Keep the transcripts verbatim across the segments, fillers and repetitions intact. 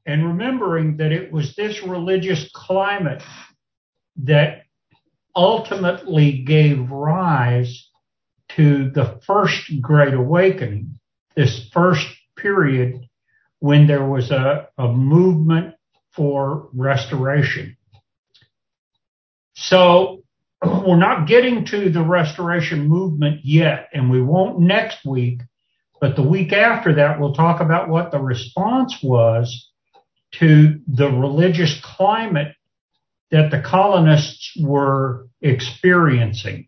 and remembering that it was this religious climate that ultimately gave rise to the first Great Awakening, this first period when there was a, a movement for restoration. So we're not getting to the restoration movement yet, and we won't next week, but the week after that, we'll talk about what the response was to the religious climate that the colonists were experiencing.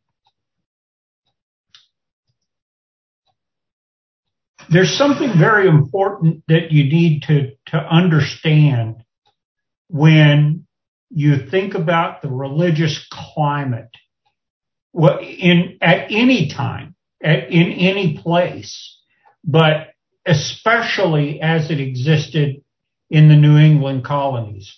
There's something very important that you need to, to understand when you think about the religious climate in, at any time, at, in any place, but especially as it existed in the New England colonies.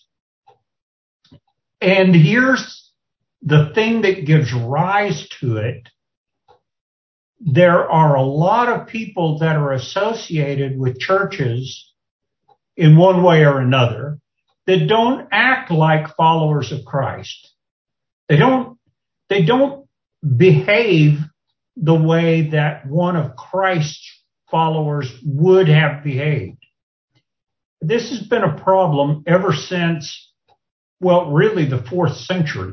And here's the thing that gives rise to it. There are a lot of people that are associated with churches in one way or another that don't act like followers of Christ. They don't, they don't behave the way that one of Christ's followers would have behaved. This has been a problem ever since, well, really the fourth century.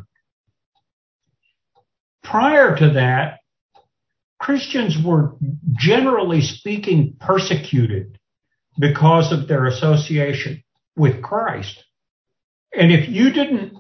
Prior to that, Christians were, generally speaking, persecuted because of their association with Christ. And if you didn't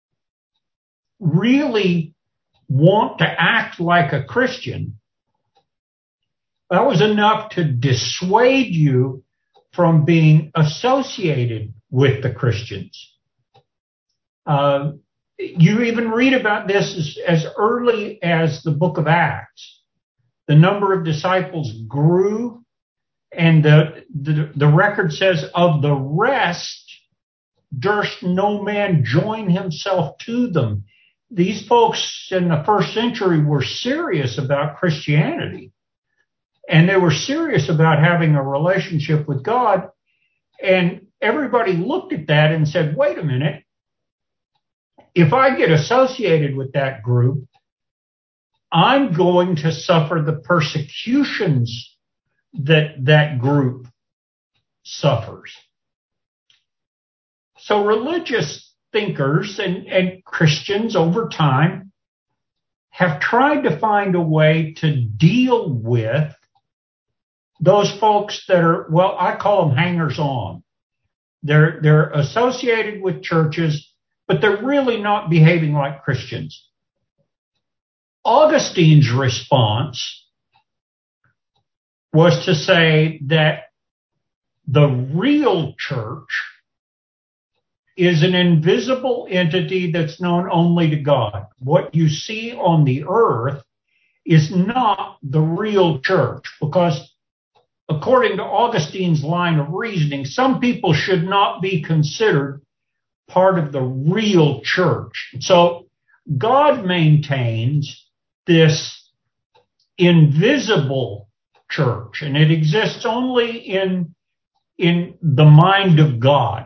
really want to act like a Christian, that was enough to dissuade you from being associated with the Christians. Uh, you even read about this as, as early as the book of Acts. The number of disciples grew, and the, the, the record says, of the rest durst no man join himself to them. These folks in the first century were serious about Christianity, and they were serious about having a relationship with God, and everybody looked at that and said, wait a minute, if I get associated with that group, I'm going to suffer the persecutions that that group suffers. So religious thinkers and, and Christians over time have tried to find a way to deal with those folks that are, well, I call them hangers-on. They're, they're associated with churches, but they're really not behaving like Christians. Augustine's response was to say that the real church is an invisible entity that's known only to God. What you see on the earth is not the real church, because according to Augustine's line of reasoning, some people should not be considered part of the real church. So God maintains this invisible church, and it exists only in, in the mind of God.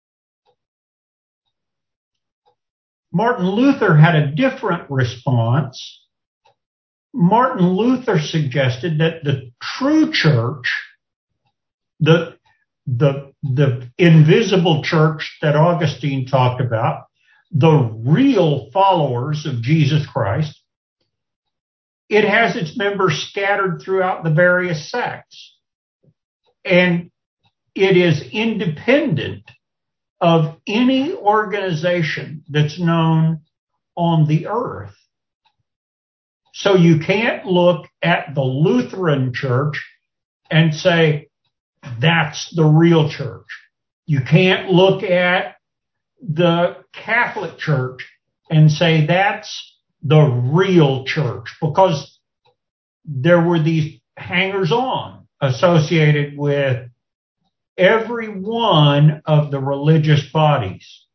Martin Luther had a different response. Martin Luther suggested that the true church, the, the, the invisible church that Augustine talked about, the real followers of Jesus Christ, it has its members scattered throughout the various sects, and it is independent of any organization that's known on the earth. So you can't look at the Lutheran Church and say, that's the real church. You can't look at the Catholic Church and say, that's the real church, because there were these hangers-on associated with every one of the religious bodies.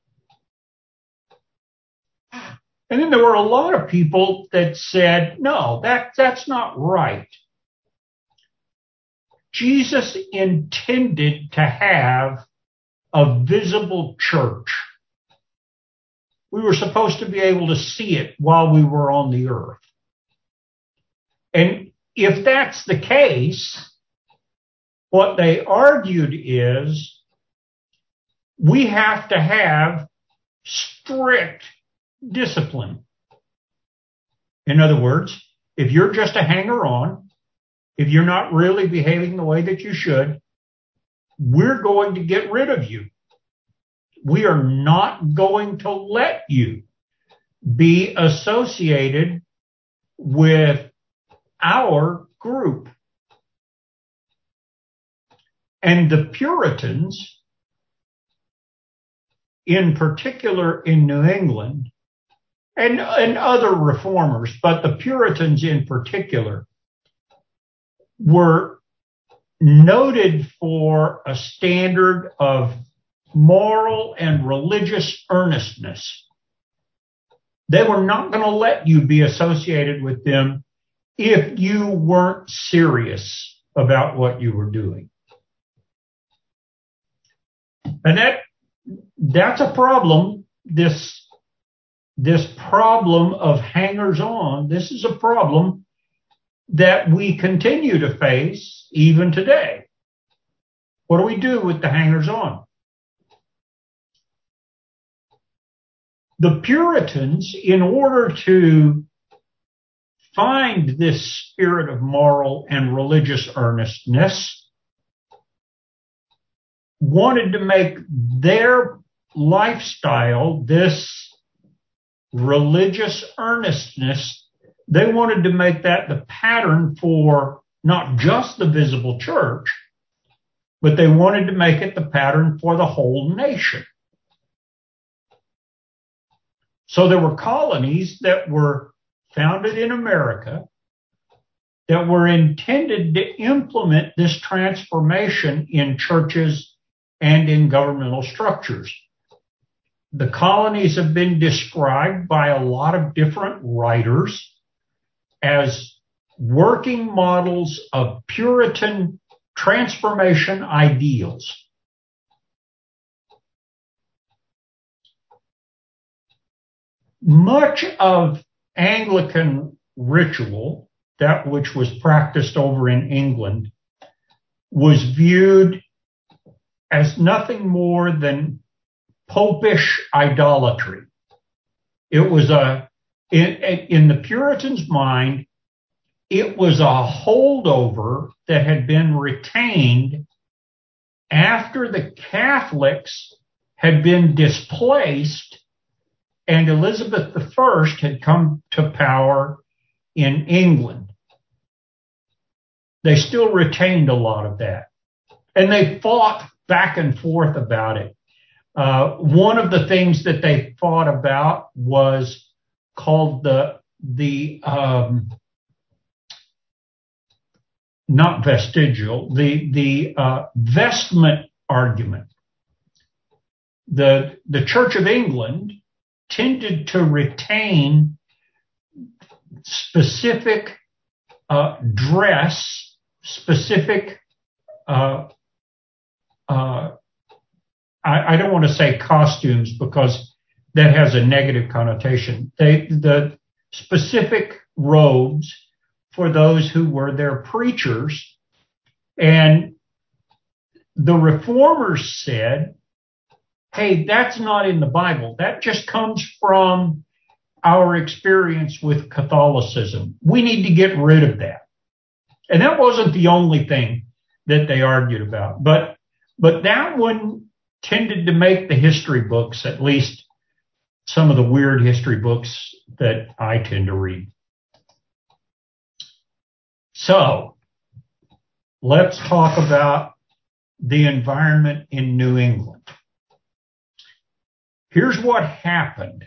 And then there were a lot of people that said, no, that, that's not right. Jesus intended to have a visible church. We were supposed to be able to see it while we were on the earth. And if that's the case, what they argued is we have to have strict discipline. In other words, if you're just a hanger-on, if you're not really behaving the way that you should, we're going to get rid of you. We are not going to let you be associated with our group. And the Puritans, in particular in New England, and, and other reformers, but the Puritans in particular, were noted for a standard of moral and religious earnestness. They were not going to let you be associated with them if you weren't serious about what you were doing. And that that's a problem. This, this problem of hangers-on, this is a problem that we continue to face even today. What do we do with the hangers-on? The Puritans, in order to find this spirit of moral and religious earnestness, wanted to make their lifestyle, this religious earnestness, they wanted to make that the pattern for not just the visible church, but they wanted to make it the pattern for the whole nation. So there were colonies that were founded in America that were intended to implement this transformation in churches and in governmental structures. The colonies have been described by a lot of different writers as working models of Puritan transformation ideals. Much of Anglican ritual, that which was practiced over in England, was viewed as nothing more than popish idolatry. It was a, in, in the Puritans' mind, it was a holdover that had been retained after the Catholics had been displaced and Elizabeth the First had come to power in England. They still retained a lot of that. And they fought back and forth about it. Uh, one of the things that they fought about was called the, the um, not vestigial, the, the uh, vestment argument. The, the Church of England tended to retain specific uh, dress, specific, uh, uh, I, I don't want to say costumes because that has a negative connotation. They, the specific robes for those who were their preachers. And the reformers said, hey, that's not in the Bible. That just comes from our experience with Catholicism. We need to get rid of that. And that wasn't the only thing that they argued about. But, but that one tended to make the history books, at least some of the weird history books that I tend to read. So let's talk about the environment in New England. Here's what happened.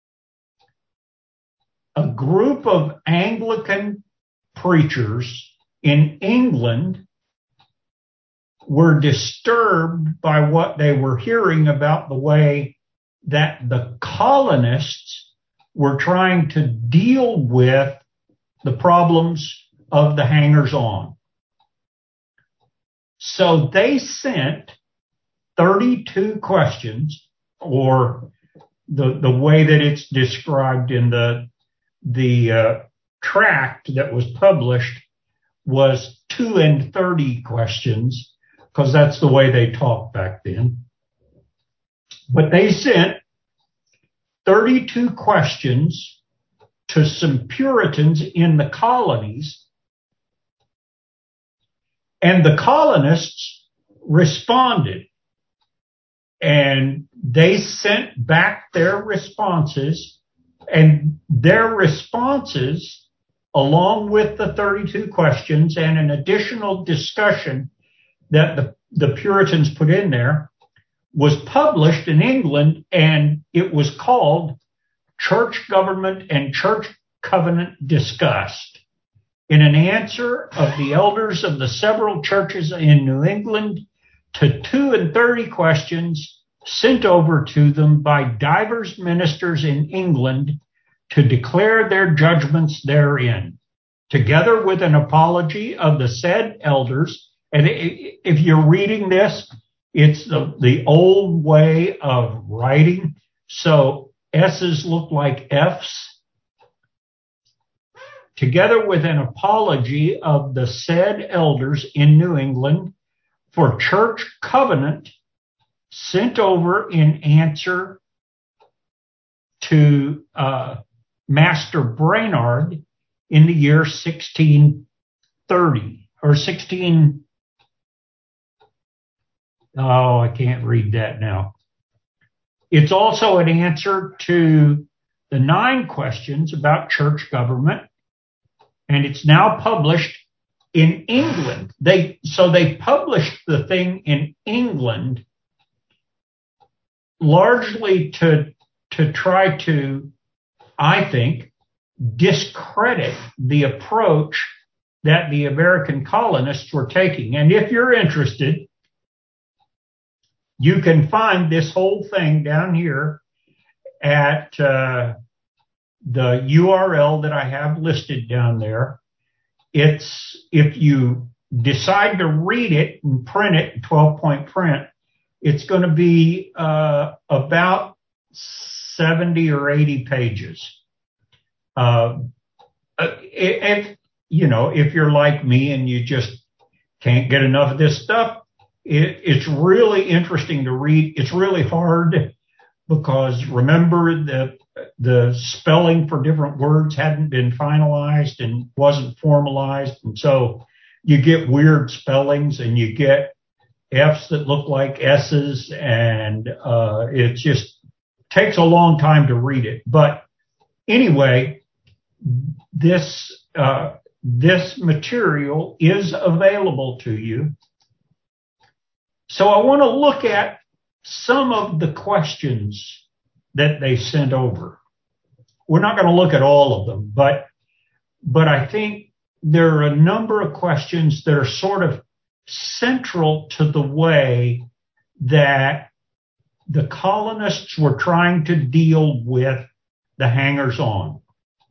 A group of Anglican preachers in England were disturbed by what they were hearing about the way that the colonists were trying to deal with the problems of the hangers-on. So they sent thirty-two questions, or the the way that it's described in the the uh, tract that was published was two and thirty questions, because that's the way they talked back then. But they sent thirty-two questions to some Puritans in the colonies, and the colonists responded, and they sent back their responses, and their responses, along with the thirty-two questions and an additional discussion that the, the Puritans put in there, was published in England, and it was called Church Government and Church Covenant Discussed, in an answer of the elders of the several churches in New England to two and thirty questions sent over to them by divers ministers in England to declare their judgments therein, together with an apology of the said elders. And if you're reading this, it's the, the old way of writing, so S's look like F's. Together with an apology of the said elders in New England for church covenant sent over in answer to uh, Master Brainerd in the year sixteen thirty or sixteen. Oh, I can't read that now. It's also an answer to the nine questions about church government, and it's now published in England. They so they published the thing in England largely to to try to, I think, discredit the approach that the American colonists were taking. And if you're interested, you can find this whole thing down here at uh, the U R L that I have listed down there. It's, if you decide to read it and print it in twelve point print, it's going to be uh, about seventy or eighty pages. Uh, if, you know, if you're like me and you just can't get enough of this stuff, it, it's really interesting to read. It's really hard because, remember, the the spelling for different words hadn't been finalized and wasn't formalized. And so you get weird spellings and you get F's that look like S's, and uh, it just takes a long time to read it. But anyway, this uh, this material is available to you. So I want to look at some of the questions that they sent over. We're not going to look at all of them, but but I think there are a number of questions that are sort of central to the way that the colonists were trying to deal with the hangers-on.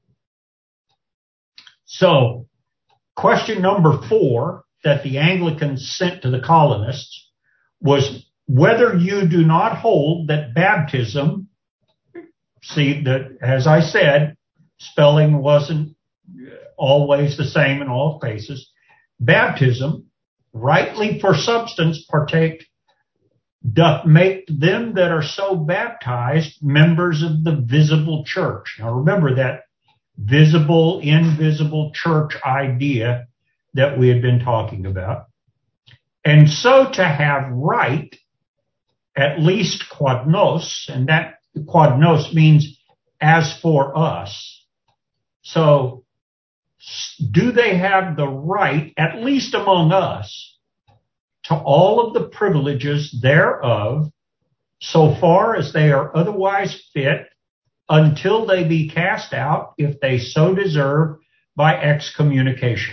So, question number four that the Anglicans sent to the colonists was whether you do not hold that baptism, see that, as I said, spelling wasn't always the same in all cases. Baptism, rightly for substance partake, doth make them that are so baptized members of the visible church. Now remember that visible, invisible church idea that we had been talking about. And so to have right, at least quadnos, and that quadnos means as for us. So do they have the right, at least among us, to all of the privileges thereof, so far as they are otherwise fit, until they be cast out, if they so deserve, by excommunication?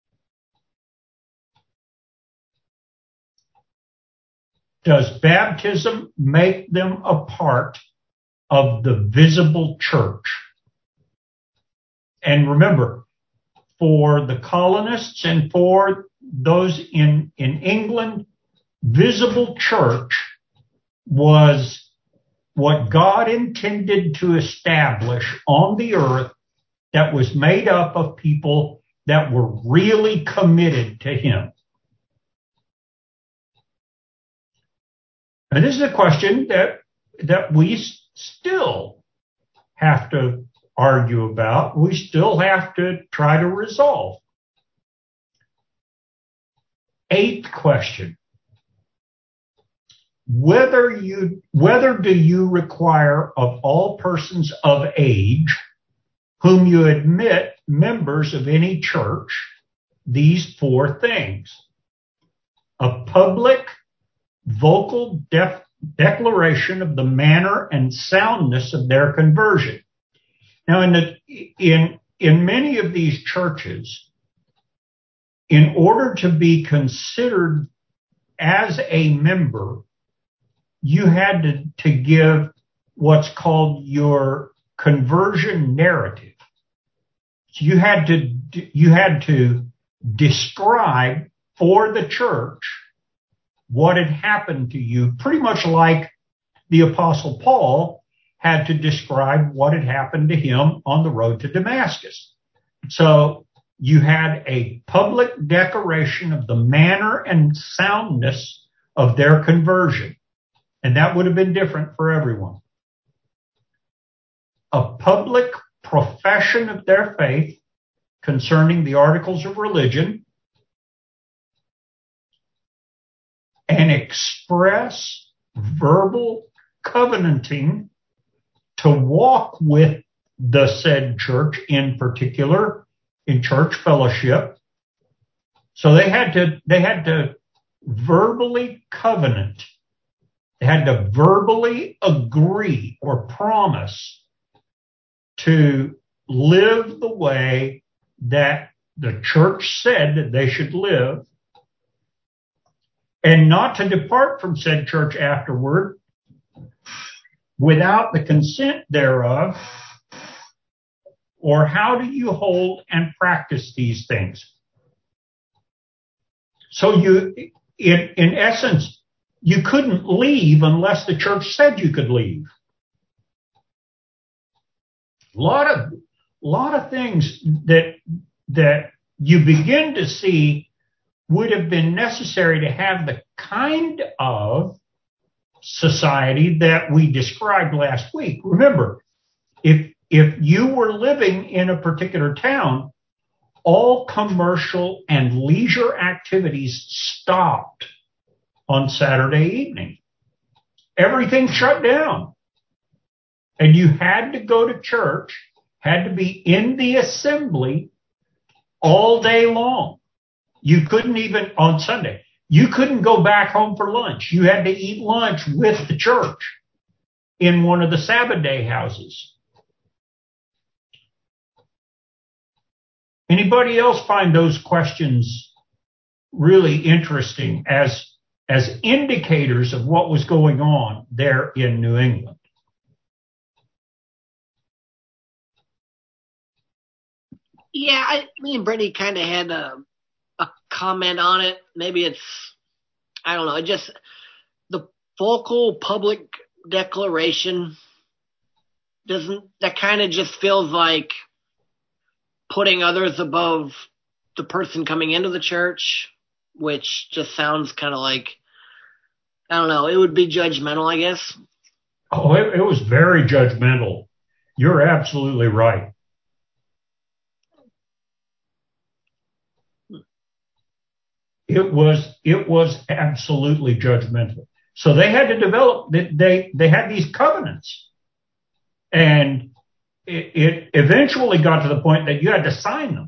Does baptism make them a part of the visible church? And remember, for the colonists and for those in, in England, visible church was what God intended to establish on the earth, that was made up of people that were really committed to him. And this is a question that, that we still have to argue about. We still have to try to resolve. Eighth question. Whether you, whether do you require of all persons of age whom you admit members of any church these four things: a public, vocal def- declaration of the manner and soundness of their conversion. Now, in, the, in, in many of these churches, in order to be considered as a member, you had to, to give what's called your conversion narrative. So you had to, you had to describe for the church what had happened to you, pretty much like the Apostle Paul had to describe what had happened to him on the road to Damascus. So you had a public declaration of the manner and soundness of their conversion, and that would have been different for everyone. A public profession of their faith concerning the articles of religion, an express verbal covenanting to walk with the said church, in particular in church fellowship. So they had to they had to verbally covenant. They had to verbally agree or promise to live the way that the church said that they should live, and not to depart from said church afterward without the consent thereof. Or how do you hold and practice these things? So you, in, in essence, you couldn't leave unless the church said you could leave. A lot of, lot of things that, that you begin to see would have been necessary to have the kind of society that we described last week. Remember, if if you were living in a particular town, all commercial and leisure activities stopped on Saturday evening. Everything shut down. And you had to go to church, had to be in the assembly all day long. You couldn't even, on Sunday, you couldn't go back home for lunch. You had to eat lunch with the church in one of the Sabbath day houses. Anybody else find those questions really interesting as, as indicators of what was going on there in New England? Yeah, I, me and Brittany kind of had a, a comment on it. Maybe it's, I don't know, it just the vocal public declaration doesn't, that kind of just feels like putting others above the person coming into the church, which just sounds kind of like, I don't know, it would be judgmental, I guess. Oh, it, it was very judgmental. You're absolutely right. It was, it was absolutely judgmental. So they had to develop, they, they had these covenants, and it, it eventually got to the point that you had to sign them.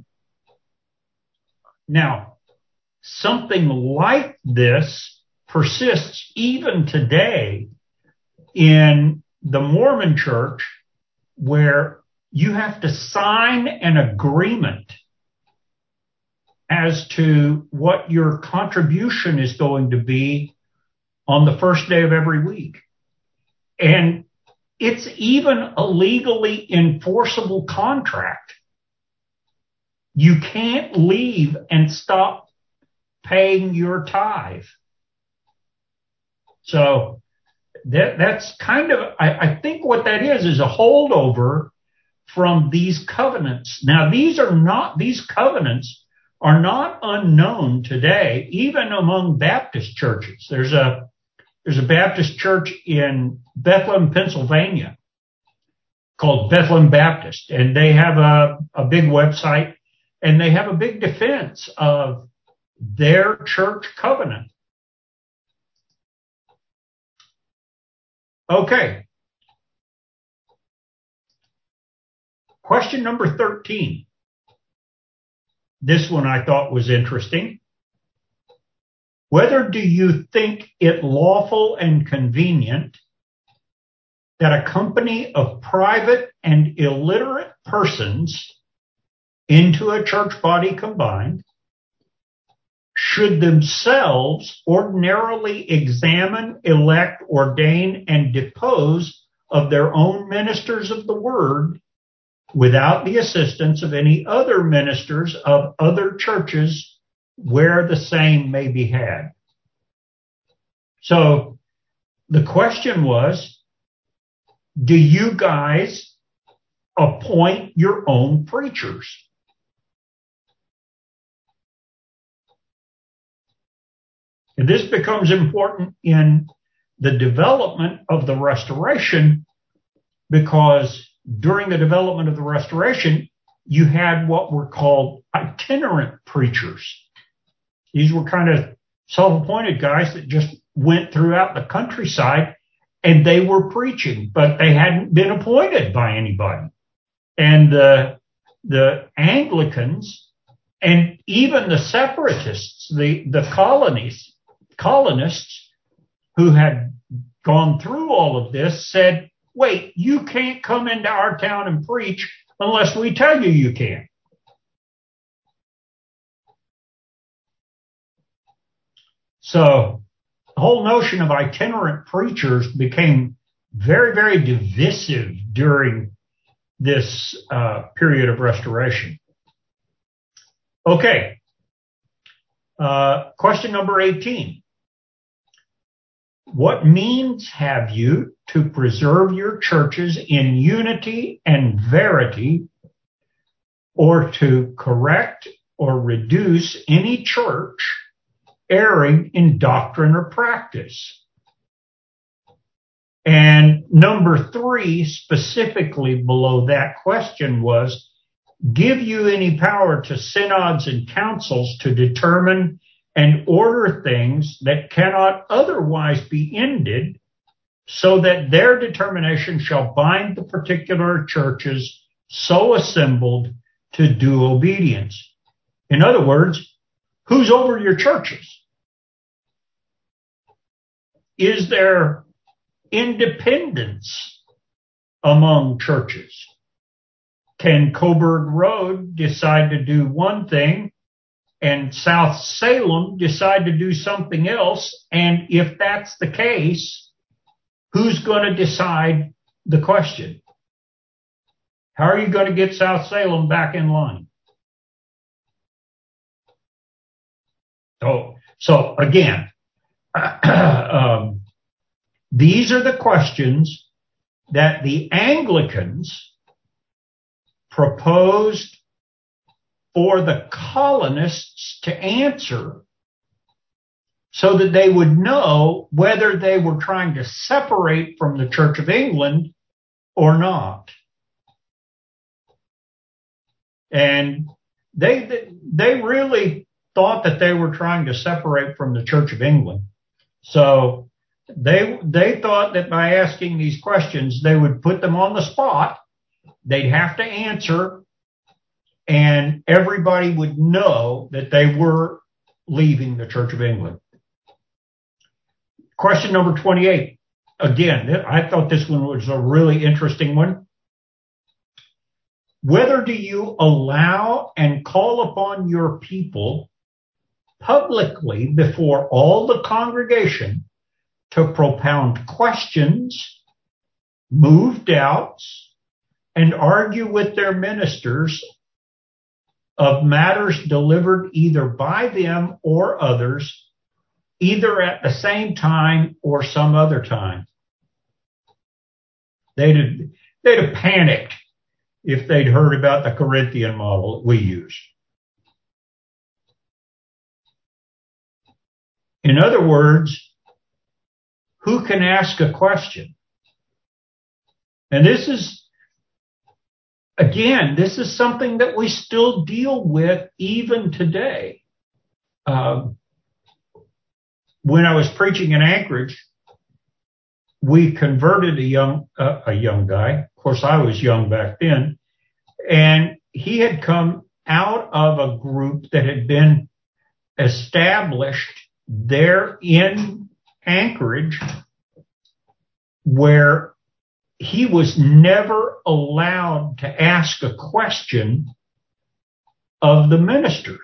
Now, something like this persists even today in the Mormon church, where you have to sign an agreement as to what your contribution is going to be on the first day of every week. And it's even a legally enforceable contract. You can't leave and stop paying your tithe. So that, that's kind of, I, I think what that is, is a holdover from these covenants. Now, these are not, these covenants are not unknown today, even among Baptist churches. There's a, there's a Baptist church in Bethlehem, Pennsylvania called Bethlehem Baptist, and they have a, a big website, and they have a big defense of their church covenant. Okay. Question number thirteen. This one I thought was interesting. Whether do you think it lawful and convenient that a company of private and illiterate persons into a church body combined should themselves ordinarily examine, elect, ordain, and depose of their own ministers of the word without the assistance of any other ministers of other churches where the same may be had? So the question was, do you guys appoint your own preachers? And this becomes important in the development of the Restoration, because during the development of the Restoration, you had what were called itinerant preachers. These were kind of self-appointed guys that just went throughout the countryside and they were preaching, but they hadn't been appointed by anybody. And the, the Anglicans and even the separatists, the, the colonies, colonists who had gone through all of this said, wait, you can't come into our town and preach unless we tell you you can. So the whole notion of itinerant preachers became very, very divisive during this uh, period of Restoration. Okay. Uh, question number eighteen. What means have you to preserve your churches in unity and verity, or to correct or reduce any church erring in doctrine or practice? And number three, specifically below that question, was, give you any power to synods and councils to determine and order things that cannot otherwise be ended, so that their determination shall bind the particular churches so assembled to due obedience. In other words, who's over your churches? Is there independence among churches? Can Coburg Road decide to do one thing and South Salem decide to do something else? And if that's the case, who's going to decide the question? How are you going to get South Salem back in line? So, so again, um, these are the questions that the Anglicans proposed for the colonists to answer, so that they would know whether they were trying to separate from the Church of England or not. And they they really thought that they were trying to separate from the Church of England. So they they thought that by asking these questions, they would put them on the spot. They'd have to answer, and everybody would know that they were leaving the Church of England. Question number twenty-eight. Again, I thought this one was a really interesting one. Whether do you allow and call upon your people publicly before all the congregation to propound questions, move doubts, and argue with their ministers of matters delivered either by them or others, either at the same time or some other time? They'd, they'd have panicked if they'd heard about the Corinthian model that we use. In other words, who can ask a question? And this is, again, this is something that we still deal with even today. Um, when I was preaching in Anchorage, we converted a young uh, a young guy. Of course, I was young back then, and he had come out of a group that had been established there in Anchorage, where he was never allowed to ask a question of the minister.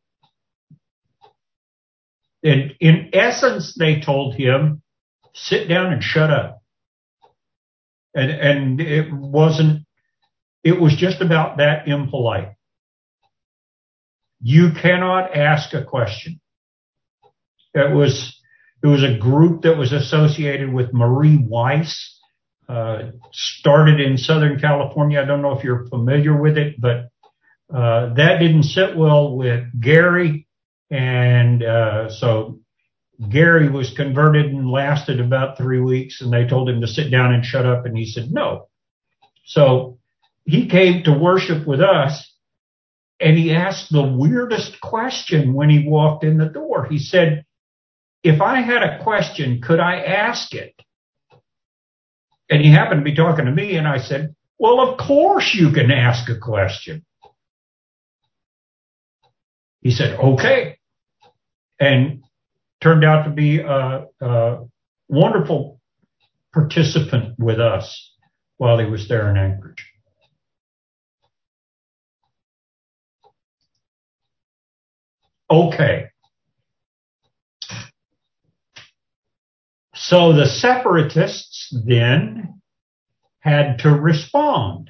And in essence, they told him, sit down and shut up. And, and it wasn't, it was just about that impolite. You cannot ask a question. It was, it was a group that was associated with Marie Weiss, uh, started in Southern California. I don't know if you're familiar with it, but uh, that didn't sit well with Gary. And uh, so Gary was converted and lasted about three weeks, and they told him to sit down and shut up, and he said no. So he came to worship with us, and he asked the weirdest question when he walked in the door. He said, if I had a question, could I ask it? And he happened to be talking to me, and I said, well, of course you can ask a question. He said, okay. And turned out to be a, a wonderful participant with us while he was there in Anchorage. Okay. So the separatists then had to respond.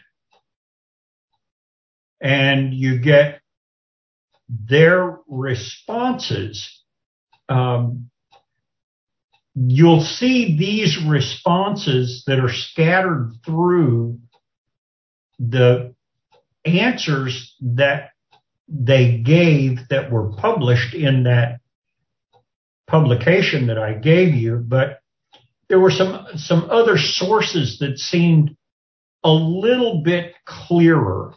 And you get their responses. Um, you'll see these responses that are scattered through the answers that they gave that were published in that publication that I gave you, but there were some, some other sources that seemed a little bit clearer.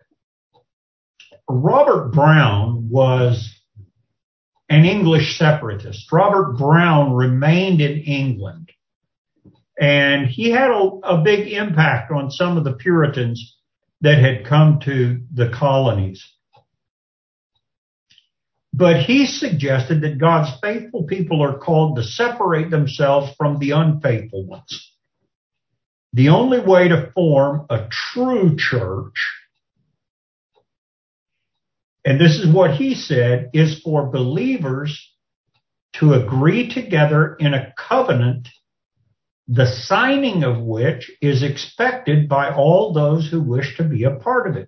Robert Brown was an English separatist. Robert Brown remained in England, and he had a, a big impact on some of the Puritans that had come to the colonies. But he suggested that God's faithful people are called to separate themselves from the unfaithful ones. The only way to form a true church, and this is what he said, is for believers to agree together in a covenant, the signing of which is expected by all those who wish to be a part of it.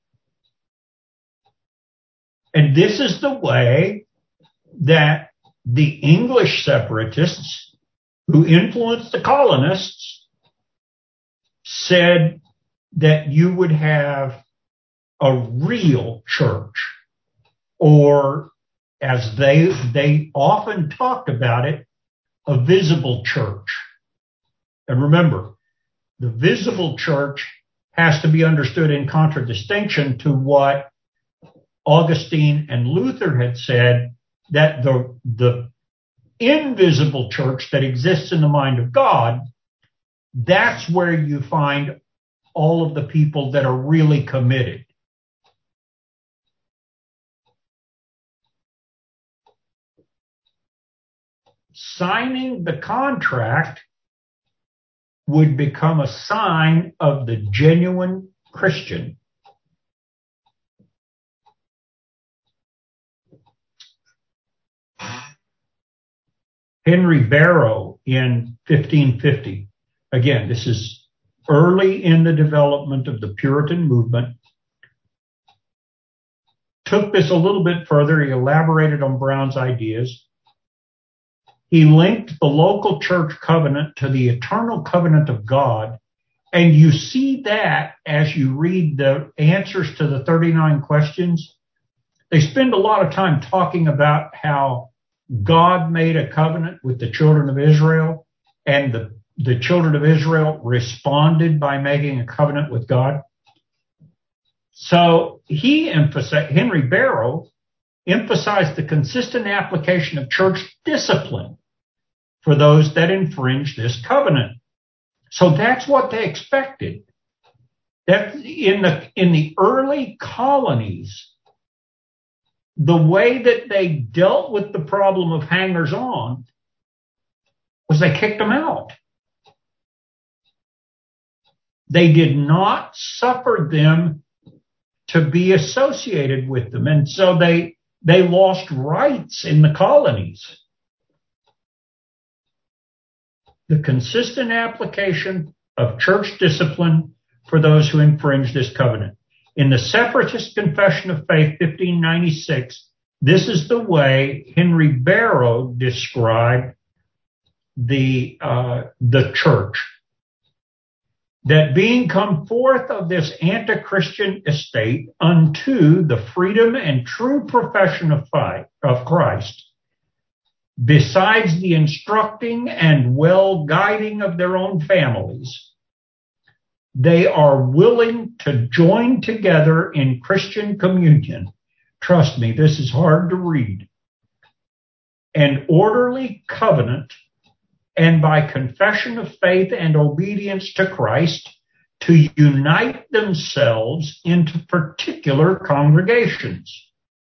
And this is the way that the English separatists who influenced the colonists said that you would have a real church, or as they they often talked about it, a visible church. And remember, the visible church has to be understood in contradistinction to what Augustine and Luther had said, that the, the invisible church that exists in the mind of God, that's where you find all of the people that are really committed. Signing the contract would become a sign of the genuine Christian. Henry Barrow in fifteen fifty, again, this is early in the development of the Puritan movement, took this a little bit further. He elaborated on Brown's ideas. He linked the local church covenant to the eternal covenant of God And you see that as you read the answers to the thirty-nine questions. They spend a lot of time talking about how God made a covenant with the children of Israel, and the, the children of Israel responded by making a covenant with God. So he emphasized, Henry Barrow emphasized the consistent application of church discipline for those that infringe this covenant. So that's what they expected. That in the in the early colonies, the way that they dealt with the problem of hangers-on was they kicked them out. They did not suffer them to be associated with them. And so they they lost rights in the colonies. The consistent application of church discipline for those who infringe this covenant. In the Separatist Confession of Faith, fifteen ninety-six, this is the way Henry Barrow described the uh, the church. That being come forth of this anti-Christian estate unto the freedom and true profession of fight of Christ, besides the instructing and well guiding of their own families, they are willing to join together in Christian communion. Trust me, this is hard to read. An orderly covenant, and by confession of faith and obedience to Christ, to unite themselves into particular congregations.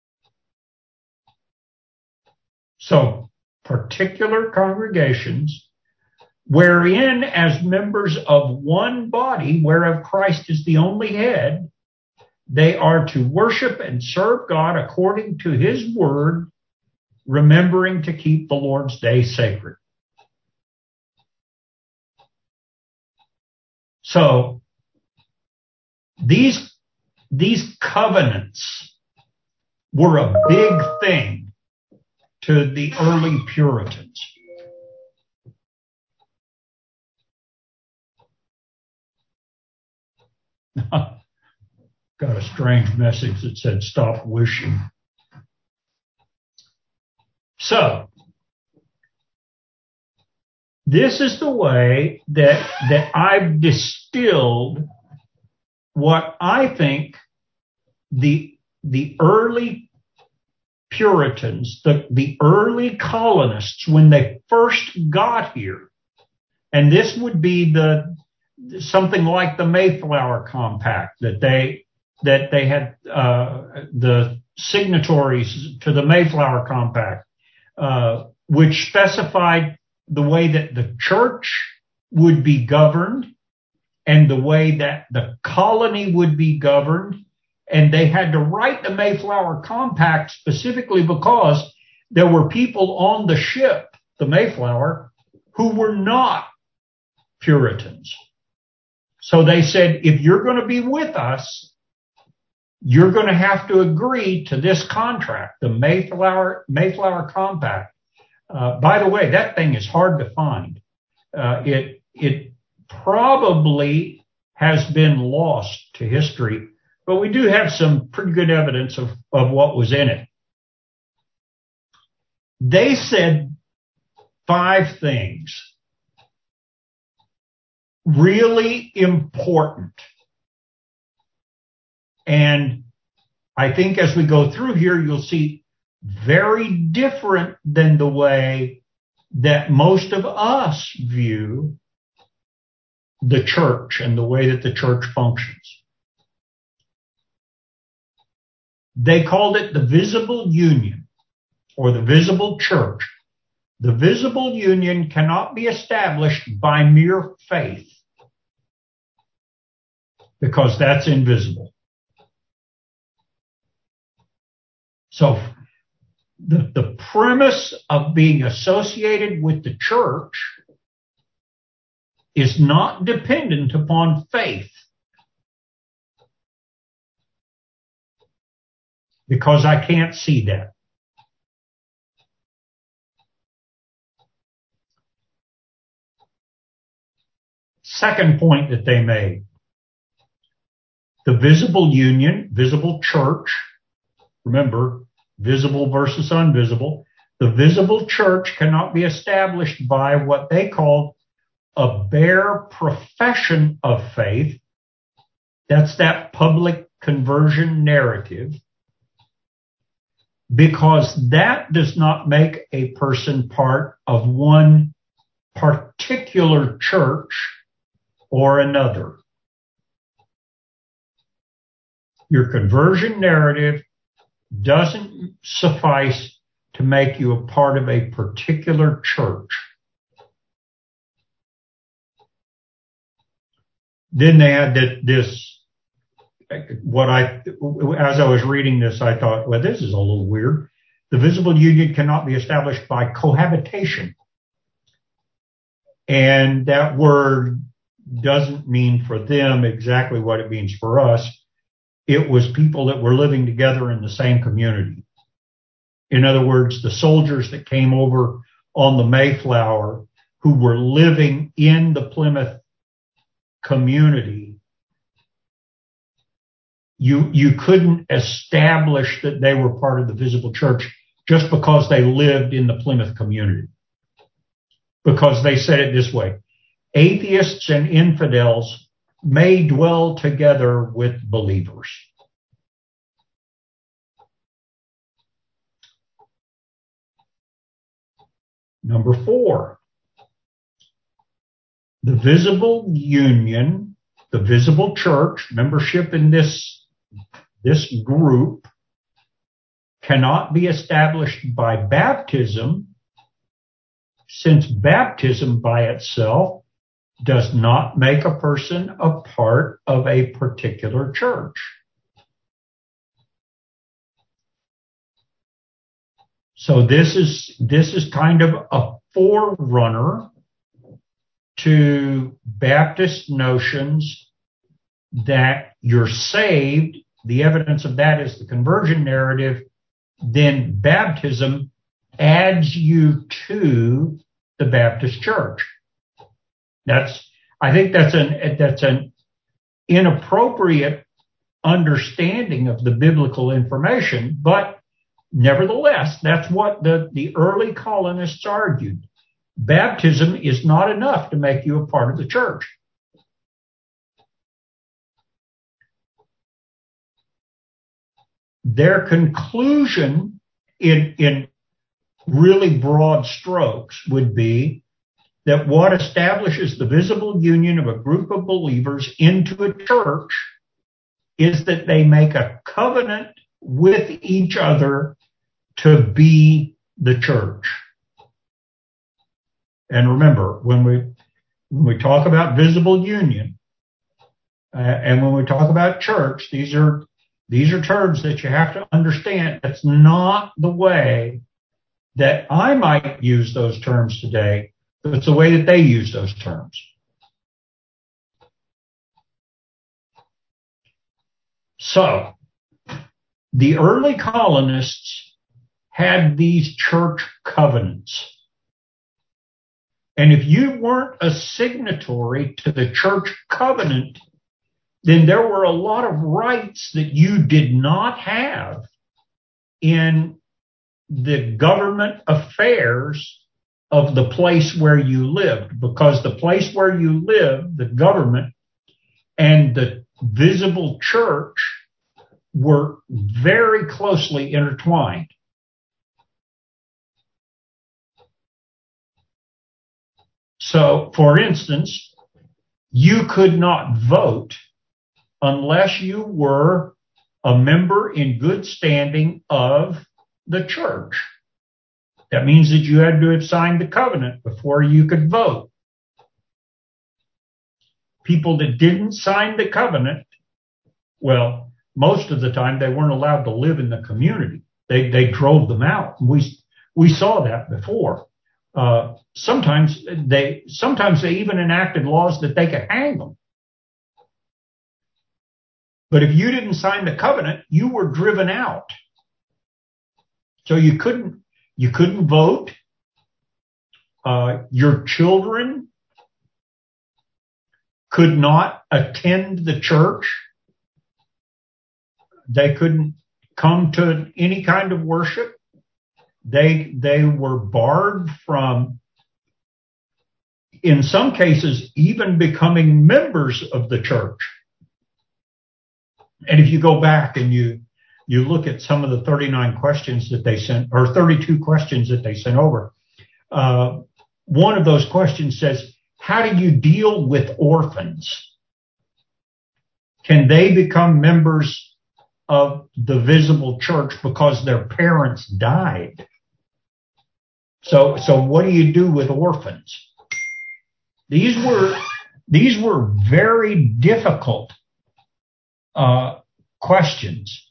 So, particular congregations, wherein as members of one body, whereof Christ is the only head, they are to worship and serve God according to his word, remembering to keep the Lord's day sacred. So these, these covenants were a big thing to the early Puritans. Got a strange message that said, stop wishing. So, this is the way that, that I've distilled what I think the, the early Puritans, the, the early colonists, when they first got here, and this would be the something like the Mayflower Compact, that they that they had uh, the signatories to the Mayflower Compact, uh, which specified the way that the church would be governed and the way that the colony would be governed. And they had to write the Mayflower Compact specifically because there were people on the ship, the Mayflower, who were not Puritans. So they said, if you're going to be with us, you're going to have to agree to this contract, the Mayflower, Mayflower Compact. Uh, by the way, that thing is hard to find. Uh, it, it probably has been lost to history, but we do have some pretty good evidence of, of what was in it. They said five things really important. And I think as we go through here, you'll see very different than the way that most of us view the church and the way that the church functions. They called it the visible union or the visible church. The visible union cannot be established by mere faith because that's invisible. So the, the premise of being associated with the church is not dependent upon faith, because I can't see that. Second point that they made, the visible union, visible church, remember, visible versus invisible, the visible church cannot be established by what they called a bare profession of faith. That's that public conversion narrative, because that does not make a person part of one particular church or another. Your conversion narrative doesn't suffice to make you a part of a particular church. Then they had this, what I, as I was reading this, I thought, well, this is a little weird. The visible union cannot be established by cohabitation. And that word doesn't mean for them exactly what it means for us. It was people that were living together in the same community. In other words, the soldiers that came over on the Mayflower who were living in the Plymouth community, you, you couldn't establish that they were part of the visible church just because they lived in the Plymouth community. Because they said it this way, atheists and infidels may dwell together with believers. Number four, the visible union, the visible church, membership in this, this group cannot be established by baptism, since baptism by itself does not make a person a part of a particular church. So this is, this is kind of a forerunner to Baptist notions that you're saved. The evidence of that is the conversion narrative. Then baptism adds you to the Baptist church. That's, I think that's an, that's an inappropriate understanding of the biblical information, but nevertheless, that's what the, the early colonists argued. Baptism is not enough to make you a part of the church. Their conclusion in, in really broad strokes would be that what establishes the visible union of a group of believers into a church is that they make a covenant with each other to be the church. And remember, when we when we talk about visible union uh, and when we talk about church, these are these are terms that you have to understand. That's not the way that I might use those terms today, but it's the way that they use those terms. So, the early colonists had these church covenants. And if you weren't a signatory to the church covenant, then there were a lot of rights that you did not have in the government affairs of the place where you lived, because the place where you lived, the government and the visible church were very closely intertwined. So, for instance, you could not vote unless you were a member in good standing of the church. That means that you had to have signed the covenant before you could vote. People that didn't sign the covenant, well, most of the time they weren't allowed to live in the community. They they drove them out. We we saw that before. Uh, sometimes they sometimes they even enacted laws that they could hang them. But if you didn't sign the covenant, you were driven out. So you couldn't you couldn't vote. Uh, your children could not attend the church. They couldn't come to any kind of worship. They, they were barred from, in some cases, even becoming members of the church. And if you go back and you, you look at some of the thirty-nine questions that they sent, or thirty-two questions that they sent over, uh, one of those questions says, how do you deal with orphans? Can they become members of the visible church because their parents died? So, so what do you do with orphans? These were, these were very difficult, uh, questions.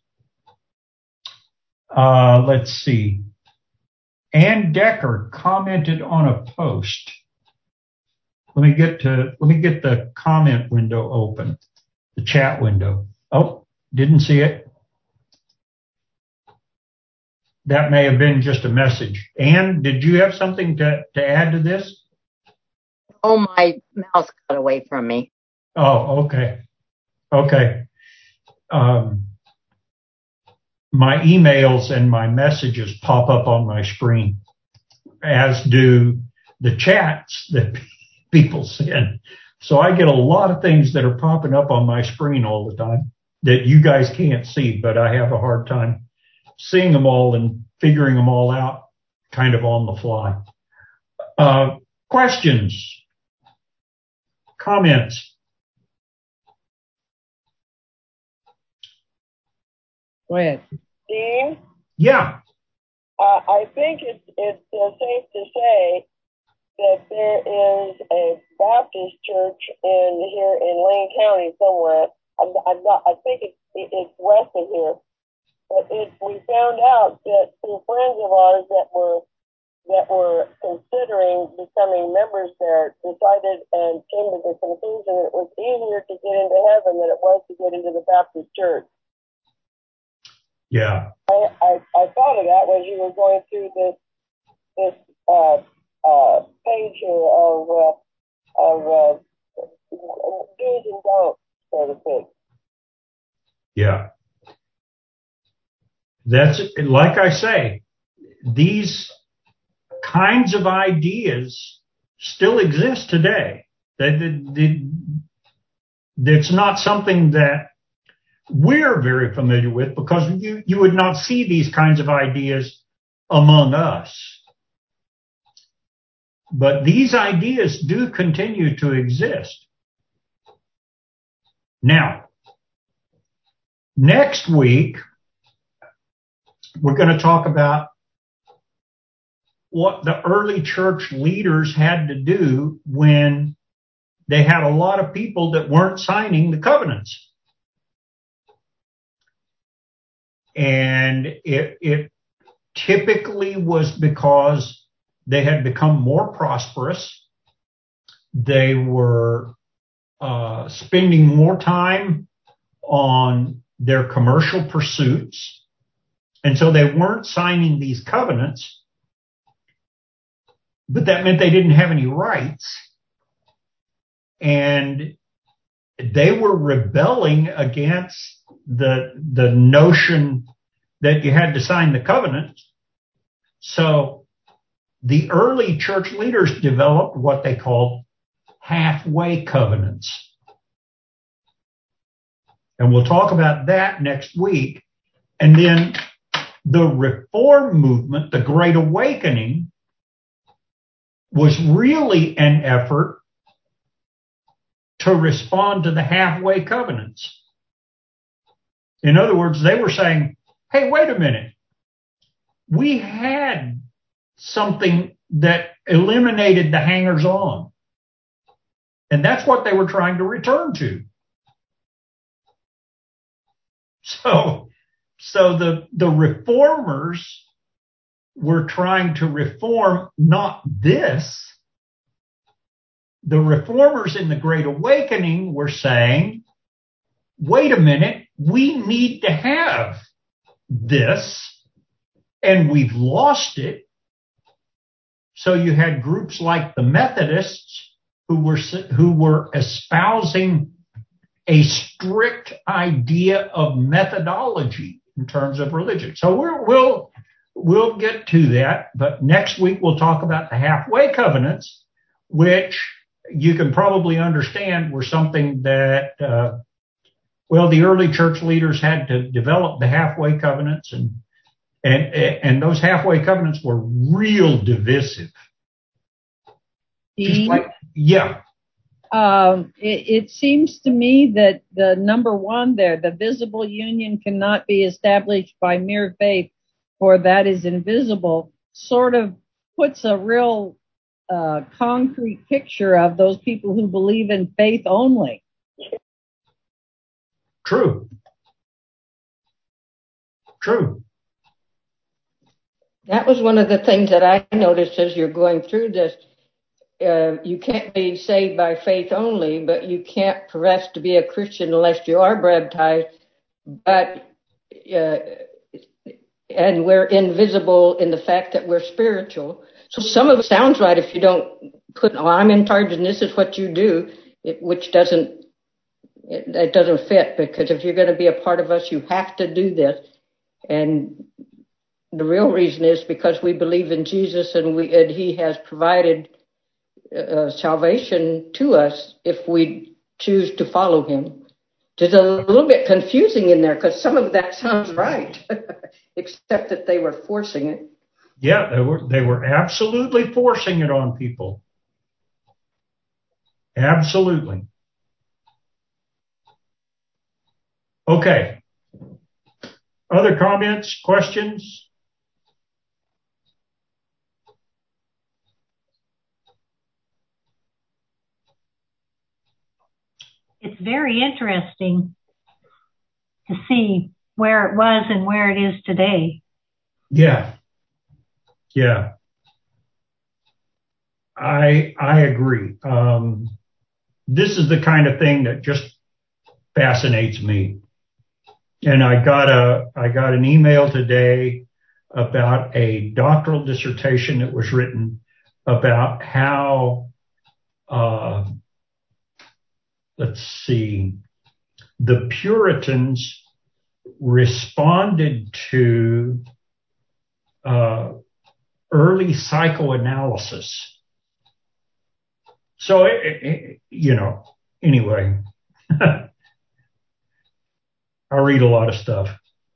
Uh, let's see. Ann Decker commented on a post. Let me get to, let me get the comment window open, the chat window. Oh, didn't see it. That may have been just a message. Ann, did you have something to, to add to this? Oh, my mouse got away from me. Oh, okay. Okay. Um, my emails and my messages pop up on my screen, as do the chats that people send. So I get a lot of things that are popping up on my screen all the time that you guys can't see, but I have a hard time seeing them all and figuring them all out kind of on the fly. Uh, questions? Comments? Go ahead. Dean? Yeah. Uh, I think it's, it's uh, safe to say that there is a Baptist church in here in Lane County somewhere. I'm, I'm not, I think it's, it's west of here. But it, we found out that some friends of ours that were that were considering becoming members there decided and came to the conclusion that it was easier to get into heaven than it was to get into the Baptist church. Yeah. I, I, I thought of that when you were going through this this uh, uh, page here of uh, of uh, do's and don'ts, so to speak. Yeah. That's like I say, these kinds of ideas still exist today. That it's not something that we're very familiar with because you, you would not see these kinds of ideas among us. But these ideas do continue to exist. Now, next week, we're going to talk about what the early church leaders had to do when they had a lot of people that weren't signing the covenants. And it, it typically was because they had become more prosperous. They were uh, spending more time on their commercial pursuits. And so they weren't signing these covenants. But that meant they didn't have any rights. And they were rebelling against the, the notion that you had to sign the covenant. So the early church leaders developed what they called halfway covenants. And we'll talk about that next week. And then the Reform movement, the Great Awakening, was really an effort to respond to the halfway covenants. In other words, they were saying, hey, wait a minute. We had something that eliminated the hangers-on. And that's what they were trying to return to. So, so the, the reformers were trying to reform not this. The reformers in the Great Awakening were saying, wait a minute, we need to have this, and we've lost it. So you had groups like the Methodists who were who were espousing a strict idea of methodology in terms of religion. So we're, we'll we'll get to that, but next week we'll talk about the halfway covenants, which you can probably understand were something that uh, well, the early church leaders had to develop the halfway covenants, and and and those halfway covenants were real divisive. Just like, yeah. Um, it, it seems to me that the number one there, the visible union cannot be established by mere faith, for that is invisible, sort of puts a real uh, concrete picture of those people who believe in faith only. True. True. That was one of the things that I noticed as you're going through this. Uh, you can't be saved by faith only, but you can't profess to be a Christian unless you are baptized. But uh, and we're invisible in the fact that we're spiritual. So some of it sounds right if you don't put, oh, I'm in charge and this is what you do, it, which doesn't it, it doesn't fit, because if you're going to be a part of us, you have to do this. And the real reason is because we believe in Jesus, and we and He has provided Uh, salvation to us if we choose to follow Him. It's a little bit confusing in there because some of that sounds right, except that they were forcing it. Yeah, they were they were absolutely forcing it on people. Absolutely. Okay. Other comments, questions? It's very interesting to see where it was and where it is today. Yeah. Yeah. I I agree. Um, this is the kind of thing that just fascinates me. And I got a I got an email today about a doctoral dissertation that was written about how uh, let's see, the Puritans responded to uh, early psychoanalysis. So, it, it, you know, anyway, I read a lot of stuff.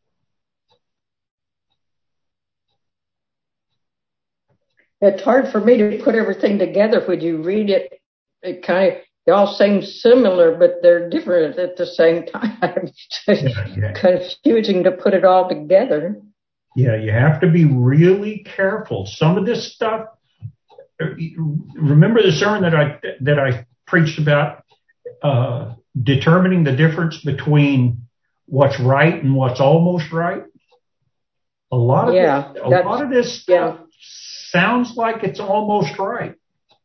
It's hard for me to put everything together. When you read it, it kind of, they all seem similar, but they're different at the same time. It's Yeah, yeah. confusing to put it all together. Yeah, you have to be really careful. Some of this stuff, remember the sermon that I that I preached about uh, determining the difference between what's right and what's almost right? A lot of yeah, this, a lot of this stuff yeah. sounds like it's almost right.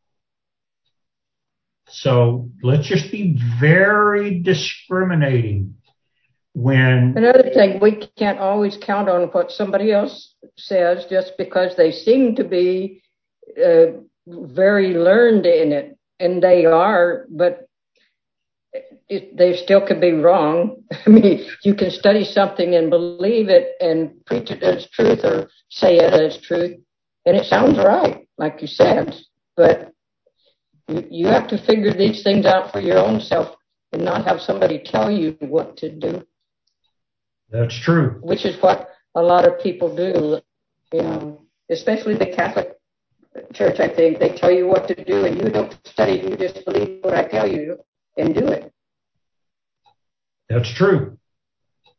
So let's just be very discriminating when. Another thing, we can't always count on what somebody else says just because they seem to be uh, very learned in it, and they are, but it, they still could be wrong. I mean, you can study something and believe it and preach it as truth or say it as truth, and it sounds right, like you said, but you, you have to figure these things out for your own self and not have somebody tell you what to do. That's true. Which is what a lot of people do, you know, especially the Catholic Church, I think. They tell you what to do and you don't study, you just believe what I tell you and do it. That's true.